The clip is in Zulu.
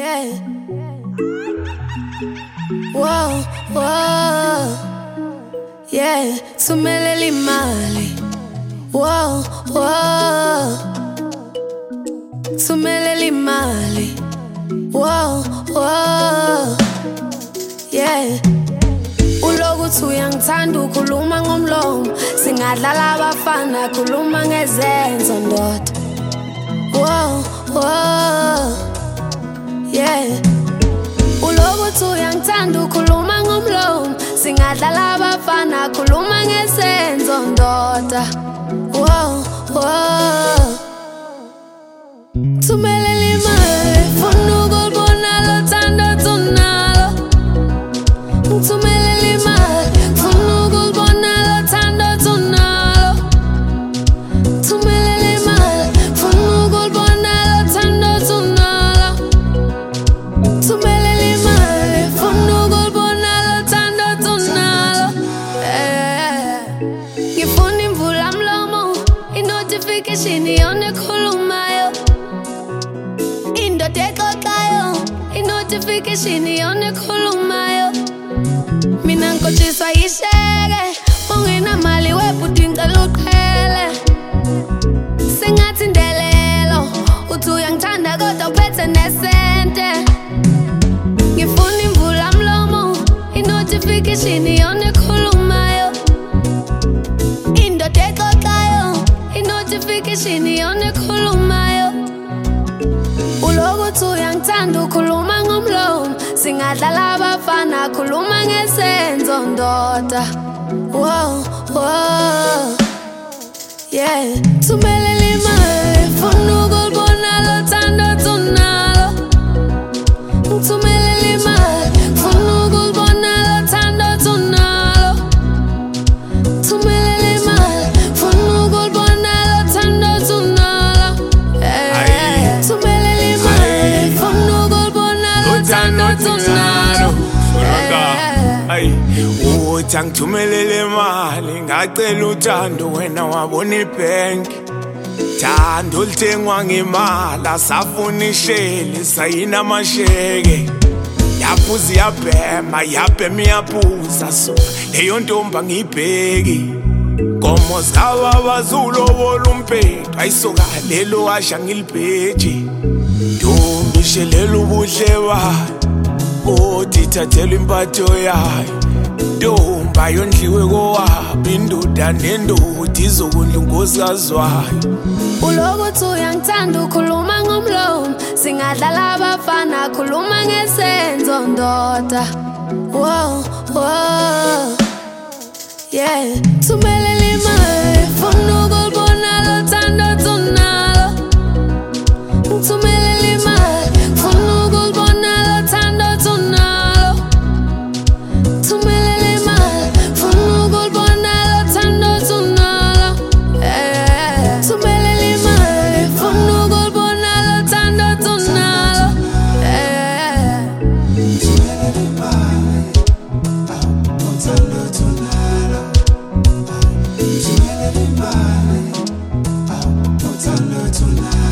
Yeah. Whoa, whoa. Yeah. Tumelele imali. Whoa, whoa. Tumelele imali. Whoa, whoa. Yeah. Ulokuthi uyangithanda ukhuluma ngomlomo, singadlala abafana khuluma ngezenzo ndoda. Whoa, whoa. Yeah. Ulokuthi uyangithanda ukhuluma ngomlomo, singadlala abafana khuluma ngezenzo ndoda. Whoa, whoa. Tumelele imali, funa ukulibona lo thando tunalo. Tumelele imali, funa ukulibona lo thando tunalo. Tumelele imali, funa ukulibona lo thando tunalo. Tumelele imali, funa ukulibona lo thando tunalo. Ngifuna imvula mlomo, i-notification yona ekhulumayo. Indoda exoxayo, i-notification yona ekhulumayo. Mina ngikotshiswa yisheke, ungenamali webhuti ngicela uqhele. Sengathi ndelelo, uthi uyangithanda kodwa uphethe nesente. Ngifuna imvula mlomo, i-notification yona ekhulumayo. Indoda exoxayo, i-notification yona ekhulumayo. Ulokuthi uyangithanda ukhuluma ngomlomo, singadlala abafana khuluma ngezenzo ndoda. Whoa, whoa. Yeah. Tumelele imali, funa ukulibona lo thando tunalo. Tumelele imali, funa ukulibona lo thando tunalo. Tumelele imali, funa ukulibona lo thando tunalo. Tumelele imali, funa ukulibona lo thando tunalo. Ay, uthi angithumelele imali ngacela uthando wena wabona ibank. Thando lithengwa ngemali asafuna isheli sayina amasheke. Yaphuza iyabhema yabhema iyaphuza so leyo ntombi angiyibheki. Komo zikababa zulobola umpethu ayisoka lelo washa ngilibheji. Ntombi shelela ubuhle bayo, othi thathelwa impatho yayo. Ntombi yondliwe kowaphi indoda nendoda izokudla unkosikazi wayo. Ulokuthi uyangithanda ukhuluma ngomlomo, singadlala abafana khuluma ngezenzo ndoda. Whoa, whoa. Yeah. Tumelele imali, funa ukulibona lo thando tunalo. Tumelele imali, funa ukulibona lo thando tunalo. Tumelele imali, funa ukulibona lo thando tunalo. Tumelele imali, funa ukulibona lo thando tunalo. Tumelele imali, lo thando tunalo. Tumelele imali, lo thando tunalo.